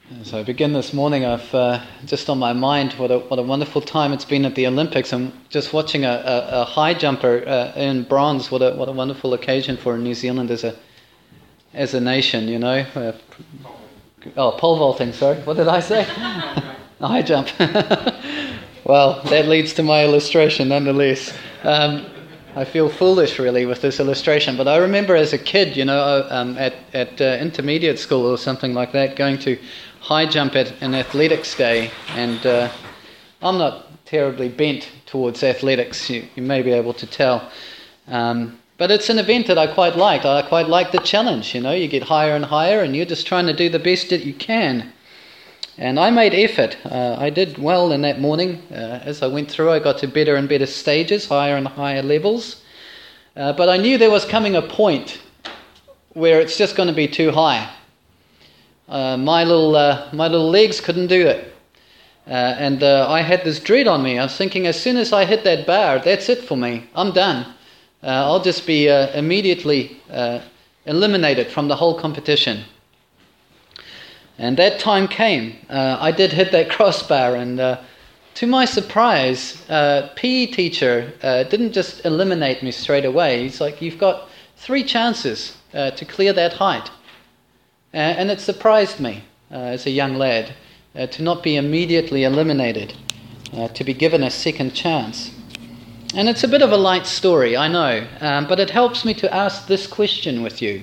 As I begin this morning, I've just on my mind what a wonderful time it's been at the Olympics, and just watching a high jumper in bronze. What a wonderful occasion for New Zealand as a nation, you know. Pole vaulting. Sorry, what did I say? High jump. Well, that leads to my illustration, nonetheless. I feel foolish, really, with this illustration. But I remember as a kid, you know, at intermediate school or something like that, going to high jump at an athletics day, and I'm not terribly bent towards athletics, you may be able to tell, but it's an event that I quite like. I quite like the challenge, you know. You get higher and higher and you're just trying to do the best that you can, and I made effort. I did well in that morning. As I went through, I got to better and better stages, higher and higher levels, but I knew there was coming a point where it's just going to be too high. My little legs couldn't do it, and I had this dread on me. I was thinking, as soon as I hit that bar, that's it for me. I'm done. I'll just be immediately eliminated from the whole competition. And that time came. I did hit that crossbar, and to my surprise, PE teacher didn't just eliminate me straight away. He's like, "You've got 3 chances to clear that height." And it surprised me as a young lad to not be immediately eliminated, to be given a second chance. And it's a bit of a light story, I know, but it helps me to ask this question with you.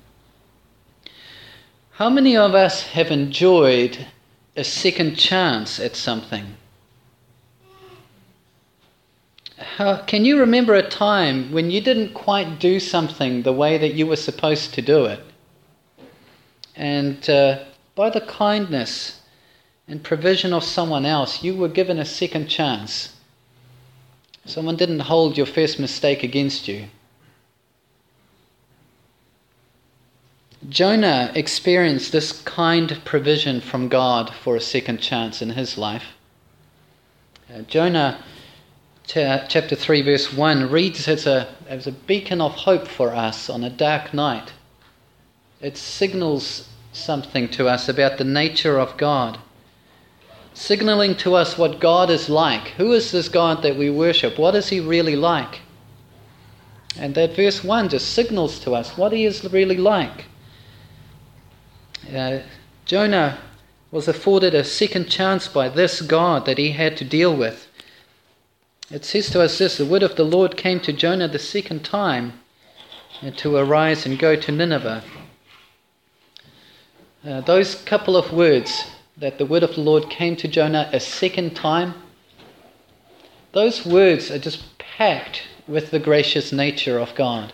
How many of us have enjoyed a second chance at something? Can you remember a time when you didn't quite do something the way that you were supposed to do it? And by the kindness and provision of someone else, you were given a second chance. Someone didn't hold your first mistake against you. Jonah experienced this kind provision from God for a second chance in his life. Jonah chapter 3 verse 1 reads as a beacon of hope for us on a dark night. It signals something to us about the nature of God, signaling to us what God is like. Who is this God that we worship? What is He really like? And that verse 1 just signals to us what He is really like. Jonah was afforded a second chance by this God that he had to deal with. It says to us this: the word of the Lord came to Jonah the second time, and to arise and go to Nineveh. Those couple of words, that the word of the Lord came to Jonah a second time, those words are just packed with the gracious nature of God.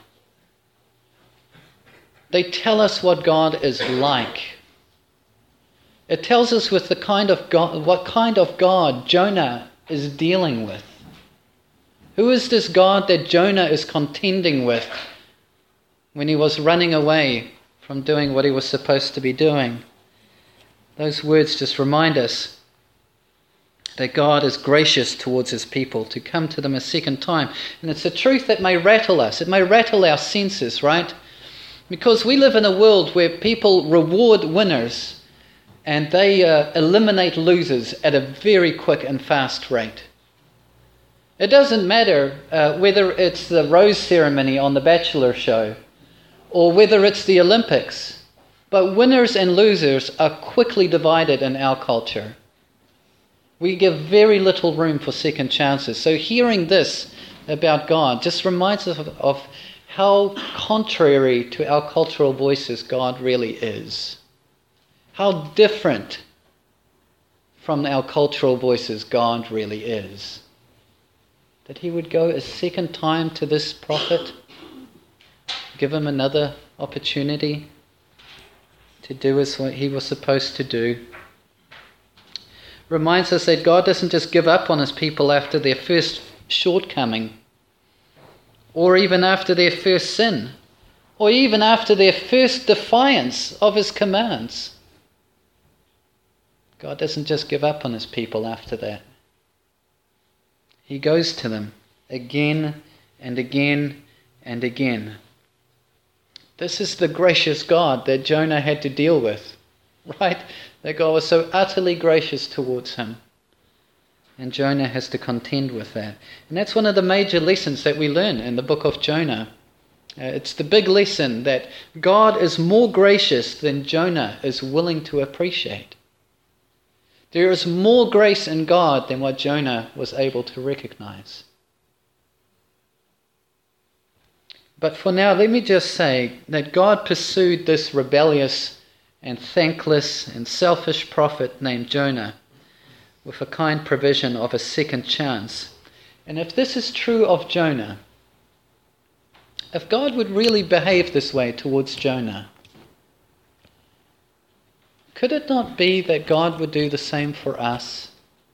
They tell us what God is like. It tells us with the kind of God, what kind of God Jonah is dealing with. Who is this God that Jonah is contending with when he was running away from doing what he was supposed to be doing? Those words just remind us that God is gracious towards His people, to come to them a second time. And it's a truth that may rattle us. It may rattle our senses, right? Because we live in a world where people reward winners and they eliminate losers at a very quick and fast rate. It doesn't matter whether it's the rose ceremony on The Bachelor show or whether it's the Olympics, but winners and losers are quickly divided in our culture. We give very little room for second chances. So hearing this about God just reminds us of how contrary to our cultural voices God really is. How different from our cultural voices God really is. That He would go a second time to this prophet, give him another opportunity to do as what he was supposed to do. Reminds us that God doesn't just give up on His people after their first shortcoming, or even after their first sin, or even after their first defiance of His commands. God doesn't just give up on His people after that. He goes to them again and again and again. This is the gracious God that Jonah had to deal with, right? that God was so utterly gracious towards him. And Jonah has to contend with that. And that's one of the major lessons that we learn in the book of Jonah. It's the big lesson that God is more gracious than Jonah is willing to appreciate. There is more grace in God than what Jonah was able to recognize. But for now, let me just say that God pursued this rebellious and thankless and selfish prophet named Jonah with a kind provision of a second chance. And if this is true of Jonah, if God would really behave this way towards Jonah, could it not be that God would do the same for us?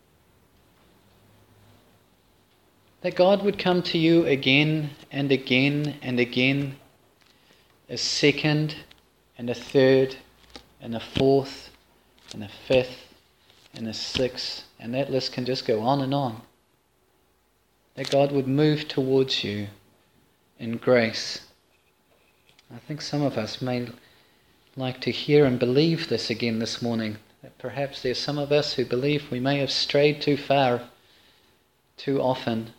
That God would come to you again and again and again, a second and a third and a fourth and a fifth and a sixth, and that list can just go on and on. That God would move towards you in grace. I think some of us may like to hear and believe this again this morning. That perhaps there's some of us who believe we may have strayed too far, too often.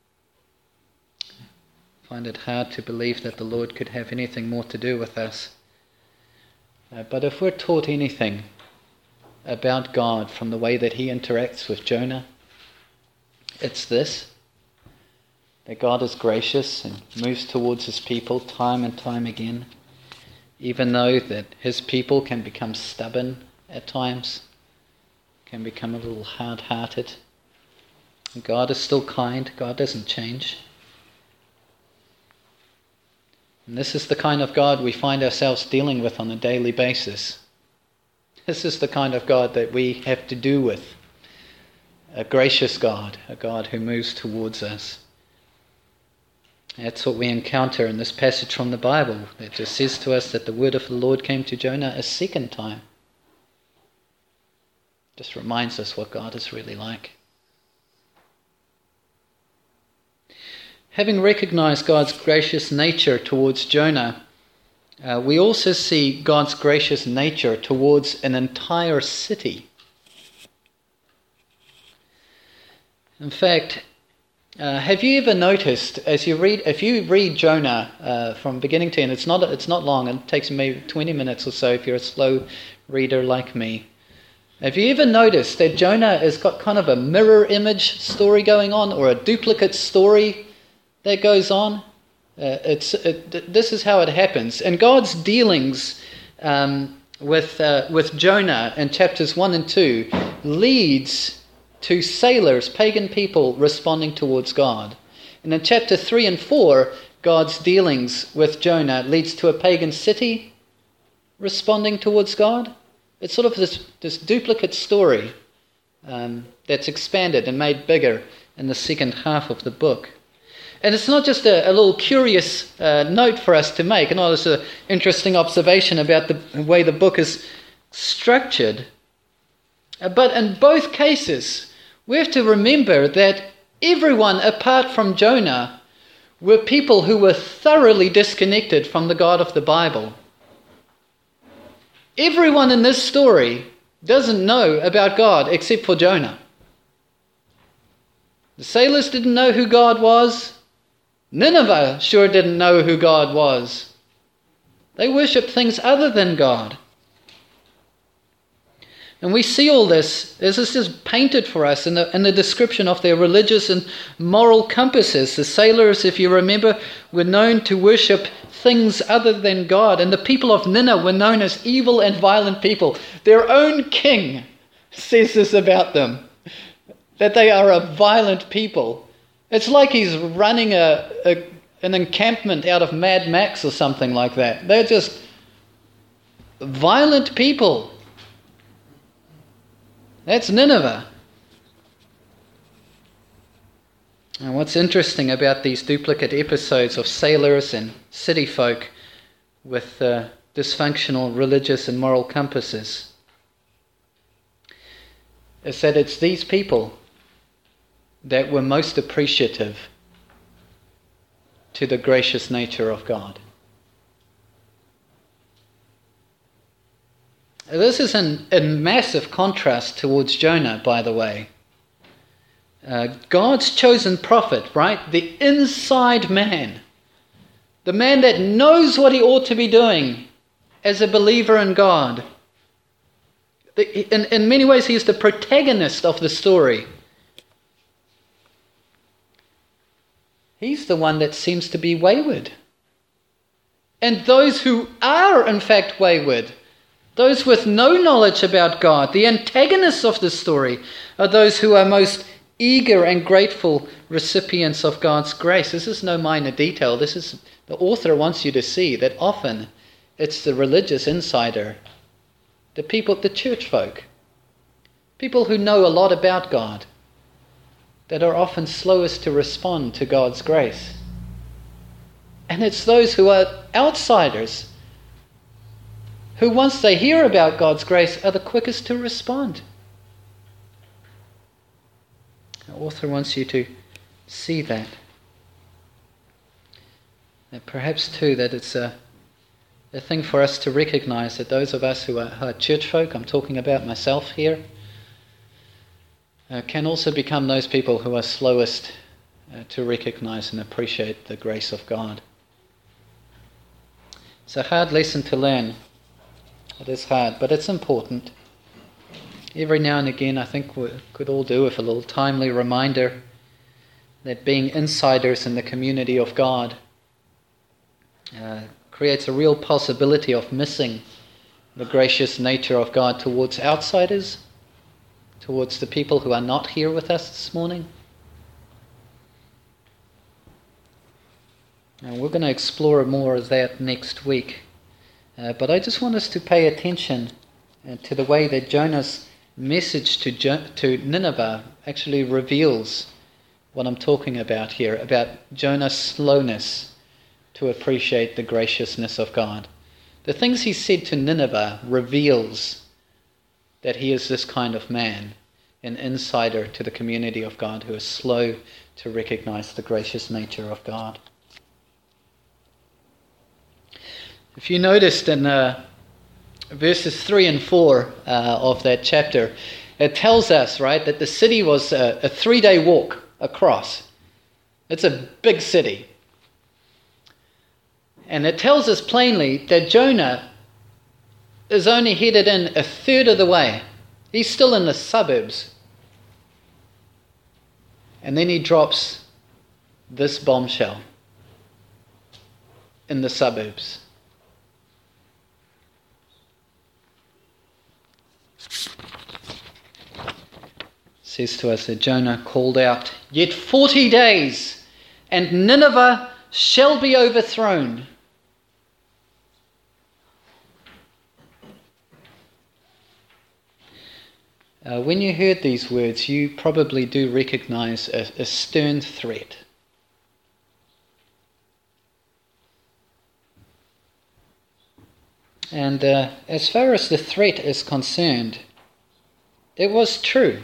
I find it hard to believe that the Lord could have anything more to do with us. But if we're taught anything about God from the way that he interacts with Jonah, it's this: that God is gracious and moves towards his people time and time again, even though that his people can become stubborn at times, can become a little hard-hearted. God is still kind. God doesn't change. And this is the kind of God we find ourselves dealing with on a daily basis. This is the kind of God that we have to do with. A gracious God, a God who moves towards us. That's what we encounter in this passage from the Bible. It just says to us that the word of the Lord came to Jonah a second time. Just reminds us what God is really like. Having recognized God's gracious nature towards Jonah, we also see God's gracious nature towards an entire city. In fact, have you ever noticed, if you read Jonah from beginning to end, it's not long, it takes maybe 20 minutes or so if you're a slow reader like me. Have you ever noticed that Jonah has got kind of a mirror image story going on, or a duplicate story that goes on? This is how it happens. And God's dealings with Jonah in chapters 1 and 2 leads to sailors, pagan people, responding towards God. And in chapter 3 and 4, God's dealings with Jonah leads to a pagan city responding towards God. It's sort of this duplicate story that's expanded and made bigger in the second half of the book. And it's not just a little curious note for us to make, and it's an interesting observation about the way the book is structured. But in both cases, we have to remember that everyone apart from Jonah were people who were thoroughly disconnected from the God of the Bible. Everyone in this story doesn't know about God except for Jonah. The sailors didn't know who God was. Nineveh sure didn't know who God was. They worshipped things other than God. And we see all this, this is just painted for us in the description of their religious and moral compasses. The sailors, if you remember, were known to worship things other than God. And the people of Nineveh were known as evil and violent people. Their own king says this about them, that they are a violent people. It's like he's running an encampment out of Mad Max or something like that. They're just violent people. That's Nineveh. And what's interesting about these duplicate episodes of sailors and city folk with dysfunctional religious and moral compasses is that it's these people that were most appreciative to the gracious nature of God. This is in massive contrast towards Jonah, by the way. God's chosen prophet, right? The inside man. The man that knows what he ought to be doing as a believer in God. In many ways, he's the protagonist of the story. He's the one that seems to be wayward. And those who are, in fact, wayward, those with no knowledge about God, the antagonists of the story, are those who are most eager and grateful recipients of God's grace. This is no minor detail. This is the author wants you to see that often it's the religious insider, the people, the church folk, people who know a lot about God, that are often slowest to respond to God's grace. And it's those who are outsiders who, once they hear about God's grace, are the quickest to respond. The author wants you to see that. And perhaps too that it's a thing for us to recognize that those of us who are church folk, I'm talking about myself here, can also become those people who are slowest to recognize and appreciate the grace of God. It's a hard lesson to learn. It is hard, but it's important. Every now and again, I think we could all do with a little timely reminder that being insiders in the community of God creates a real possibility of missing the gracious nature of God towards outsiders, towards the people who are not here with us this morning. And we're going to explore more of that next week. But I just want us to pay attention to the way that Jonah's message to Nineveh actually reveals what I'm talking about here, about Jonah's slowness to appreciate the graciousness of God. The things he said to Nineveh reveals that he is this kind of man, an insider to the community of God who is slow to recognize the gracious nature of God. If you noticed in verses 3 and 4 of that chapter, it tells us, right, that the city was a 3-day walk across. It's a big city. And it tells us plainly that Jonah is only headed in a third of the way. He's still in the suburbs. And then he drops this bombshell in the suburbs. Says to us that Jonah called out, "Yet 40 days, and Nineveh shall be overthrown." When you heard these words, you probably do recognize a stern threat. And as far as the threat is concerned, it was true.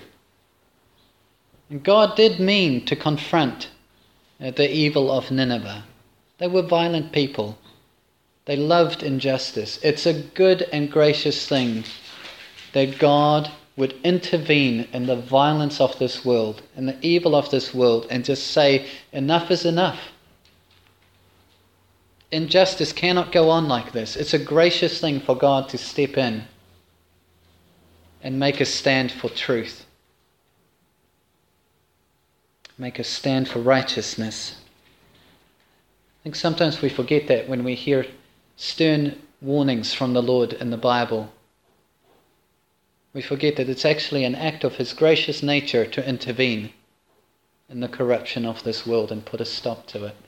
God did mean to confront the evil of Nineveh. They were violent people. They loved injustice. It's a good and gracious thing that God would intervene in the violence of this world, in the evil of this world, and just say, enough is enough. Injustice cannot go on like this. It's a gracious thing for God to step in and make a stand for truth. Make a stand for righteousness. I think sometimes we forget that when we hear stern warnings from the Lord in the Bible. We forget that it's actually an act of His gracious nature to intervene in the corruption of this world and put a stop to it.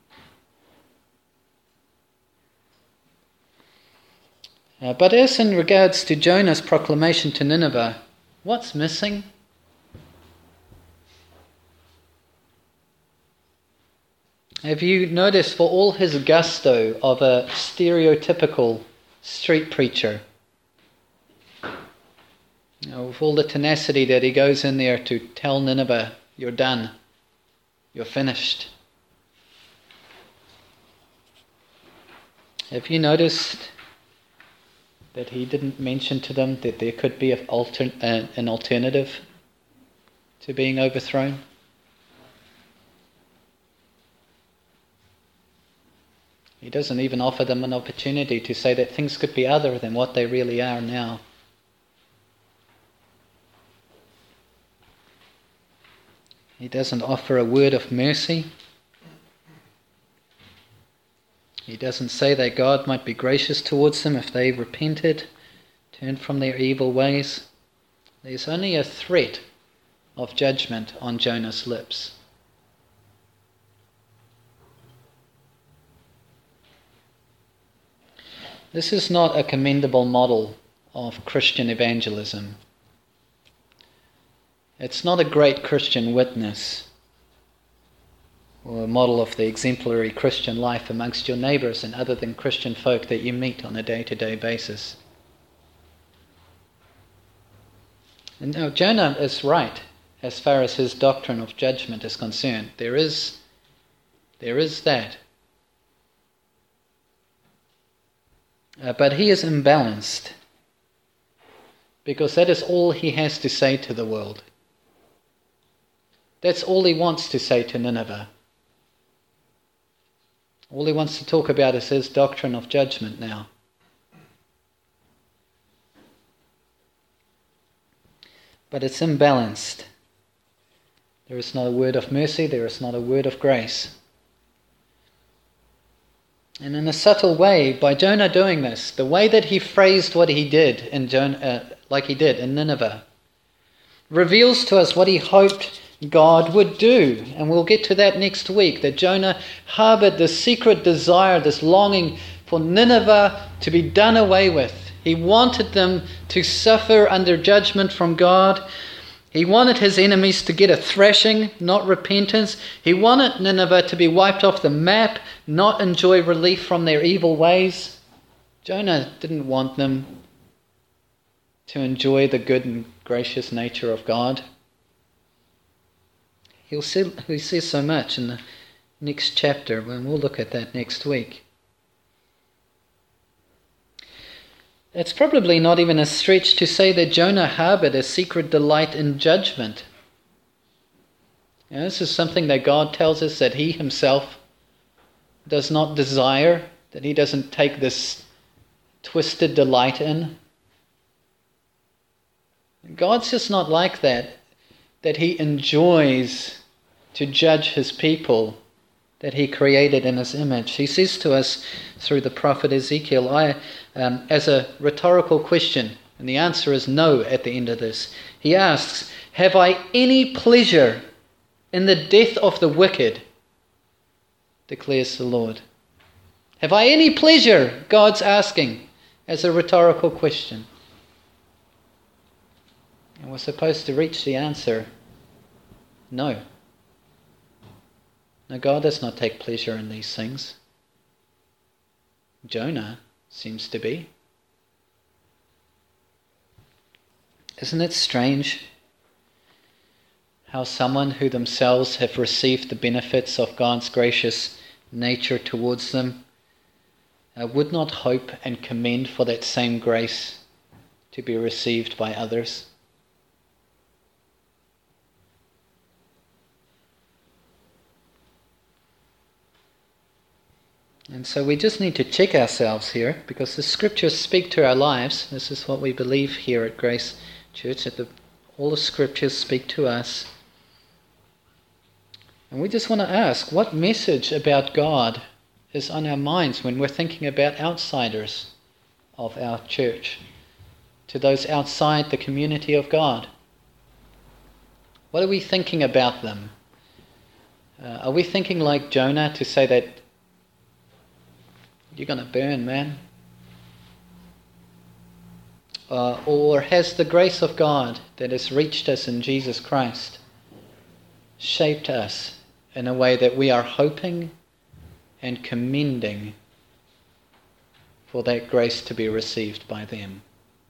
But as in regards to Jonah's proclamation to Nineveh, what's missing? Have you noticed, for all his gusto of a stereotypical street preacher, with all the tenacity that he goes in there to tell Nineveh, you're done, you're finished. Have you noticed that he didn't mention to them that there could be an alternative to being overthrown? He doesn't even offer them an opportunity to say that things could be other than what they really are now. He doesn't offer a word of mercy. He doesn't say that God might be gracious towards them if they repented, turned from their evil ways. There's only a threat of judgment on Jonah's lips. This is not a commendable model of Christian evangelism. It's not a great Christian witness or a model of the exemplary Christian life amongst your neighbours and other than Christian folk that you meet on a day-to-day basis. And now Jonah is right as far as his doctrine of judgment is concerned. There is that. But he is imbalanced because that is all he has to say to the world. That's all he wants to say to Nineveh. All he wants to talk about is his doctrine of judgment now. But it's imbalanced. There is not a word of mercy, there is not a word of grace. And in a subtle way, by Jonah doing this, the way that he phrased what he did in like he did in Nineveh, reveals to us what he hoped God would do. And we'll get to that next week, that Jonah harbored this secret desire, this longing for Nineveh to be done away with. He wanted them to suffer under judgment from God. He wanted his enemies to get a thrashing, not repentance. He wanted Nineveh to be wiped off the map, not enjoy relief from their evil ways. Jonah didn't want them to enjoy the good and gracious nature of God. He says so much in the next chapter, and we'll look at that next week. It's probably not even a stretch to say that Jonah harbored a secret delight in judgment. This is something that God tells us that he himself does not desire, that he doesn't take this twisted delight in. God's just not like that he enjoys to judge his people that he created in his image. He says to us through the prophet Ezekiel, as a rhetorical question, and the answer is no at the end of this. He asks, have I any pleasure in the death of the wicked? Declares the Lord. Have I any pleasure? God's asking as a rhetorical question. And we're supposed to reach the answer, no. No, God does not take pleasure in these things. Jonah seems to be. Isn't it strange how someone who themselves have received the benefits of God's gracious nature towards them would not hope and commend for that same grace to be received by others? And so we just need to check ourselves here, because the scriptures speak to our lives. This is what we believe here at Grace Church, that all the scriptures speak to us. And we just want to ask, what message about God is on our minds when we're thinking about outsiders of our church, to those outside the community of God? What are we thinking about them? Are we thinking like Jonah to say that you're going to burn, man? Or has the grace of God that has reached us in Jesus Christ shaped us in a way that we are hoping and commending for that grace to be received by them?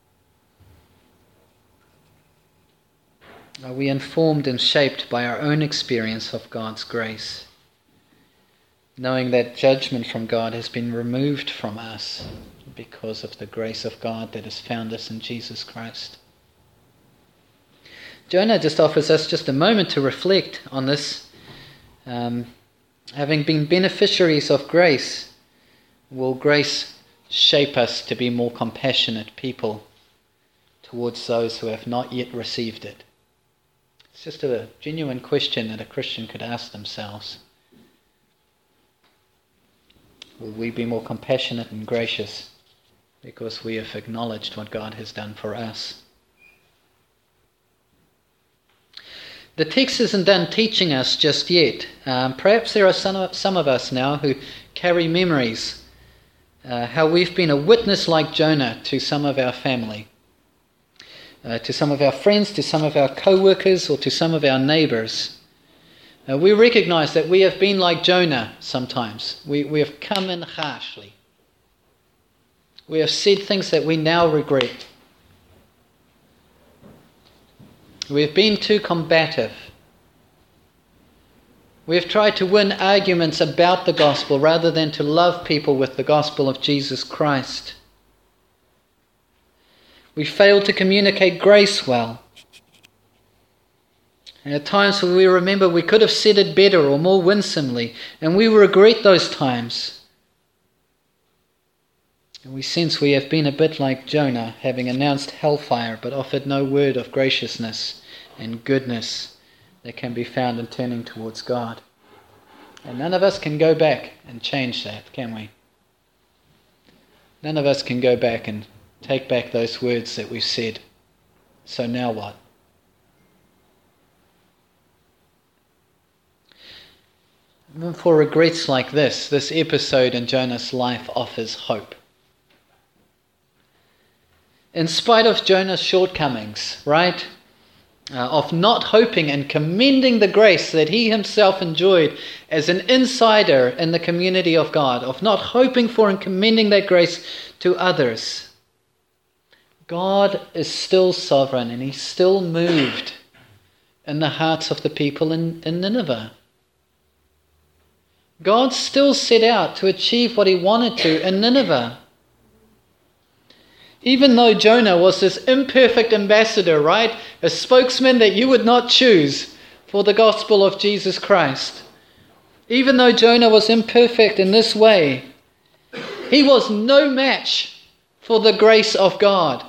Are we informed and shaped by our own experience of God's grace? knowing that judgment from God has been removed from us because of the grace of God that has found us in Jesus Christ. Jonah just offers us just a moment to reflect on this. Having been beneficiaries of grace, will grace shape us to be more compassionate people towards those who have not yet received it? It's just a genuine question that a Christian could ask themselves. Will we be more compassionate and gracious because we have acknowledged what God has done for us? The text isn't done teaching us just yet. Perhaps there are some of us now who carry memories, how we've been a witness like Jonah to some of our family, to some of our friends, to some of our co-workers, or to some of our neighbours. We recognise that we have been like Jonah sometimes. We have come in harshly. We have said things that we now regret. We have been too combative. We have tried to win arguments about the gospel rather than to love people with the gospel of Jesus Christ. We failed to communicate grace well. And at times when we remember we could have said it better or more winsomely, and we regret those times. And we sense we have been a bit like Jonah, having announced hellfire but offered no word of graciousness and goodness that can be found in turning towards God. And none of us can go back and change that, can we? None of us can go back and take back those words that we've said. So now what? Even for regrets like this episode in Jonah's life offers hope. In spite of Jonah's shortcomings, right? Of not hoping and commending the grace that he himself enjoyed as an insider in the community of God, of not hoping for and commending that grace to others. God is still sovereign and he's still moved in the hearts of the people in Nineveh. God still set out to achieve what he wanted to in Nineveh. Even though Jonah was this imperfect ambassador, right? A spokesman that you would not choose for the gospel of Jesus Christ. Even though Jonah was imperfect in this way, he was no match for the grace of God.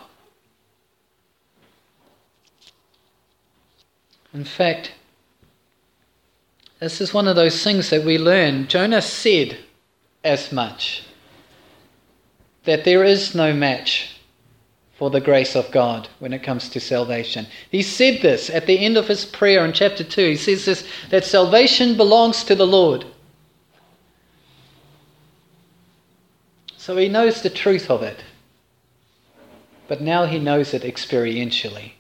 In fact, this is one of those things that we learn. Jonah said as much, that there is no match for the grace of God when it comes to salvation. He said this at the end of his prayer in chapter 2. He says this, that salvation belongs to the Lord. So he knows the truth of it. But now he knows it experientially.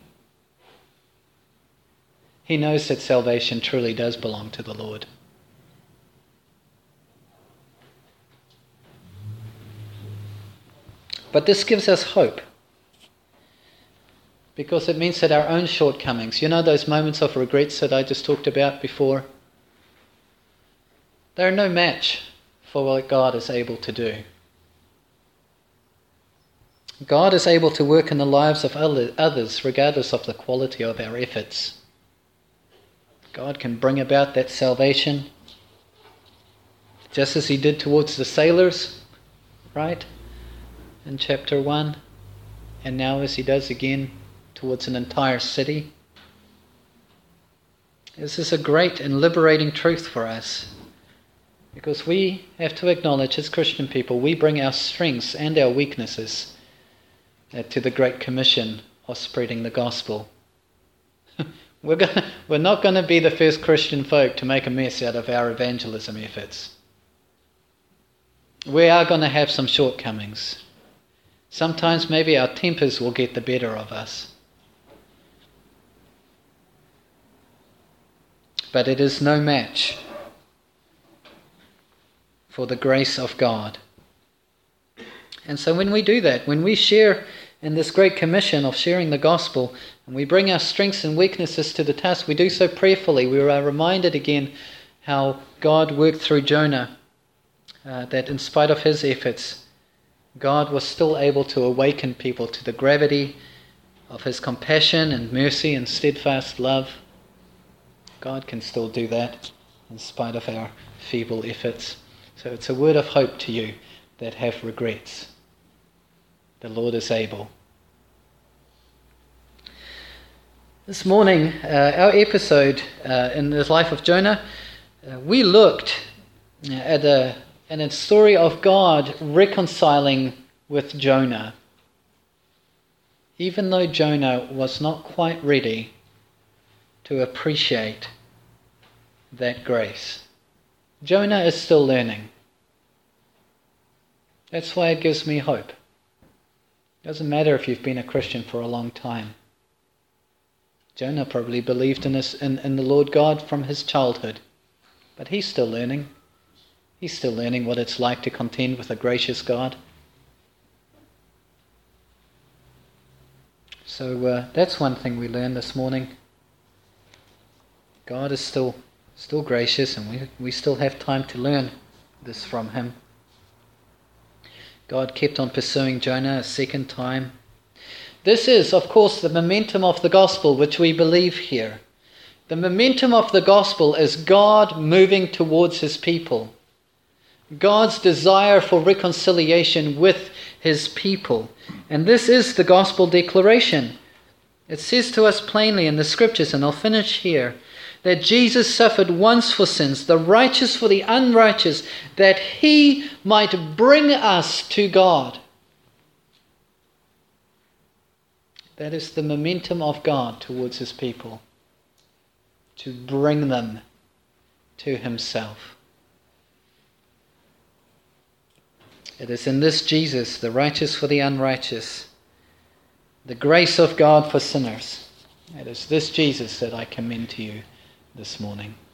He knows that salvation truly does belong to the Lord. But this gives us hope. Because it means that our own shortcomings, those moments of regrets that I just talked about before, they're no match for what God is able to do. God is able to work in the lives of others regardless of the quality of our efforts. God can bring about that salvation just as he did towards the sailors, right? In chapter 1. And now as he does again towards an entire city. This is a great and liberating truth for us. Because we have to acknowledge as Christian people, we bring our strengths and our weaknesses to the Great Commission of spreading the gospel. We're not going to be the first Christian folk to make a mess out of our evangelism efforts. We are going to have some shortcomings. Sometimes maybe our tempers will get the better of us. But it is no match for the grace of God. And so when we do that, when we share in this great commission of sharing the gospel, and we bring our strengths and weaknesses to the task, we do so prayerfully. We are reminded again how God worked through Jonah that in spite of his efforts, God was still able to awaken people to the gravity of his compassion and mercy and steadfast love. God can still do that in spite of our feeble efforts. So it's a word of hope to you that have regrets. The Lord is able. This morning, our episode in the life of Jonah, we looked at a story of God reconciling with Jonah. Even though Jonah was not quite ready to appreciate that grace. Jonah is still learning. That's why it gives me hope. It doesn't matter if you've been a Christian for a long time. Jonah probably believed in the Lord God from his childhood. But he's still learning. He's still learning what it's like to contend with a gracious God. So that's one thing we learned this morning. God is still gracious, and we still have time to learn this from him. God kept on pursuing Jonah a second time. This is, of course, the momentum of the gospel which we believe here. The momentum of the gospel is God moving towards his people. God's desire for reconciliation with his people. And this is the gospel declaration. It says to us plainly in the scriptures, and I'll finish here, that Jesus suffered once for sins, the righteous for the unrighteous, that he might bring us to God. That is the momentum of God towards his people, to bring them to himself. It is in this Jesus, the righteous for the unrighteous, the grace of God for sinners. It is this Jesus that I commend to you this morning.